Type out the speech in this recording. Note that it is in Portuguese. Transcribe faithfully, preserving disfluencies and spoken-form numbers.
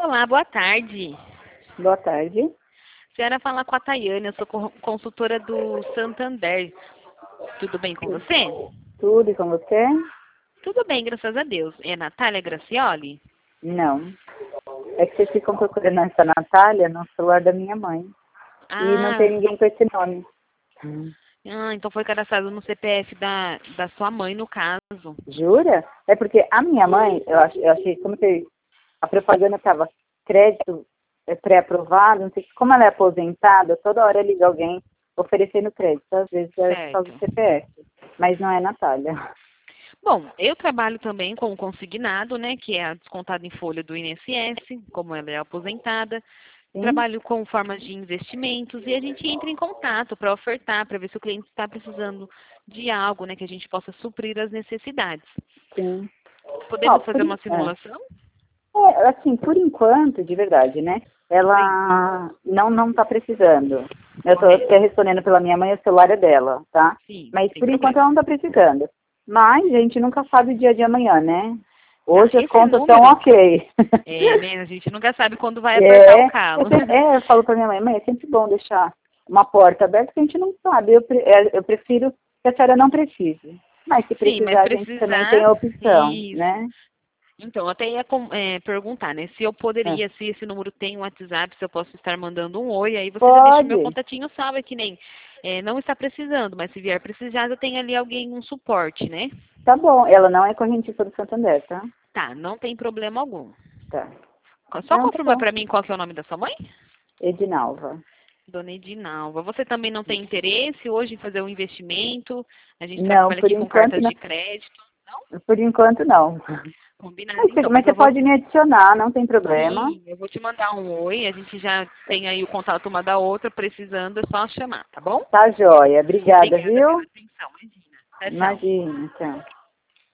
Olá, boa tarde. Boa tarde. A senhora fala com a Tayane, eu sou co- consultora do Santander. Tudo bem com você? Tudo e com você? Tudo bem, graças a Deus. É Natália Gracioli? Não. É que vocês ficam procurando essa Natália no celular da minha mãe. E não Ah, tem ninguém com esse nome. ah, então foi cadastrado no C P F da, da sua mãe, no caso. Jura? É porque a minha mãe, eu, ach, eu achei, como que a propaganda estava crédito é, pré-aprovado, não sei, como ela é aposentada, toda hora liga alguém oferecendo crédito. Às vezes é por causa Certo. do C P F. Mas não é Natália. Bom, eu trabalho também com o consignado, né, que é a descontada em folha do I N S S, como ela é aposentada. Sim? Trabalho com formas de investimentos e a gente entra em contato para ofertar, para ver se o cliente está precisando de algo, né, que a gente possa suprir as necessidades. Sim. Ó, Podemos por, fazer uma é. simulação? É, assim, por enquanto, de verdade, né? Sim, Ela não não está precisando. Eu estou correto. até respondendo pela minha mãe, o celular é dela, tá? Sim, Mas sem por enquanto problema. ela não está precisando. Mas a gente nunca sabe o dia de amanhã, né? Tá, Hoje as esse contas estão número, ok. é, né, a gente nunca sabe quando vai apertar o É, calo. eu, sempre, é, eu falo para minha mãe, mãe, é sempre bom deixar uma porta aberta, porque a gente não sabe. Eu, pre- é, eu prefiro que a senhora não precise. Mas se Sim, mas precisar, a gente também tem precisar, a opção, isso. né? Então, eu até ia com- é, perguntar, né, se eu É. poderia, se esse número tem um WhatsApp, se eu posso estar mandando um oi, aí você já deixa o meu Pode. contatinho salvo, é que nem, é, não está precisando, mas se vier precisar, eu tenho ali alguém, um suporte, né? Tá bom. Ela não é correntista do Santander, tá? Tá, não tem problema algum. Tá. Só Não, tá confirma bom. pra mim qual que é o nome da sua mãe? Edinalva. Dona Edinalva. Você também não tem interesse hoje em fazer um investimento? A gente Não, trabalha por aqui com enquanto cartas não. de crédito. Não? Por enquanto não. Combinado Mas você, então, mas mas você eu vou. pode me adicionar, não tem problema. Sim, eu vou te mandar um oi. A gente já tem aí o contato uma da outra. Precisando, é só chamar, tá bom? Tá joia. Obrigada, Obrigada pela viu? atenção, imagina. Tchau, tchau. Imagina, tchau.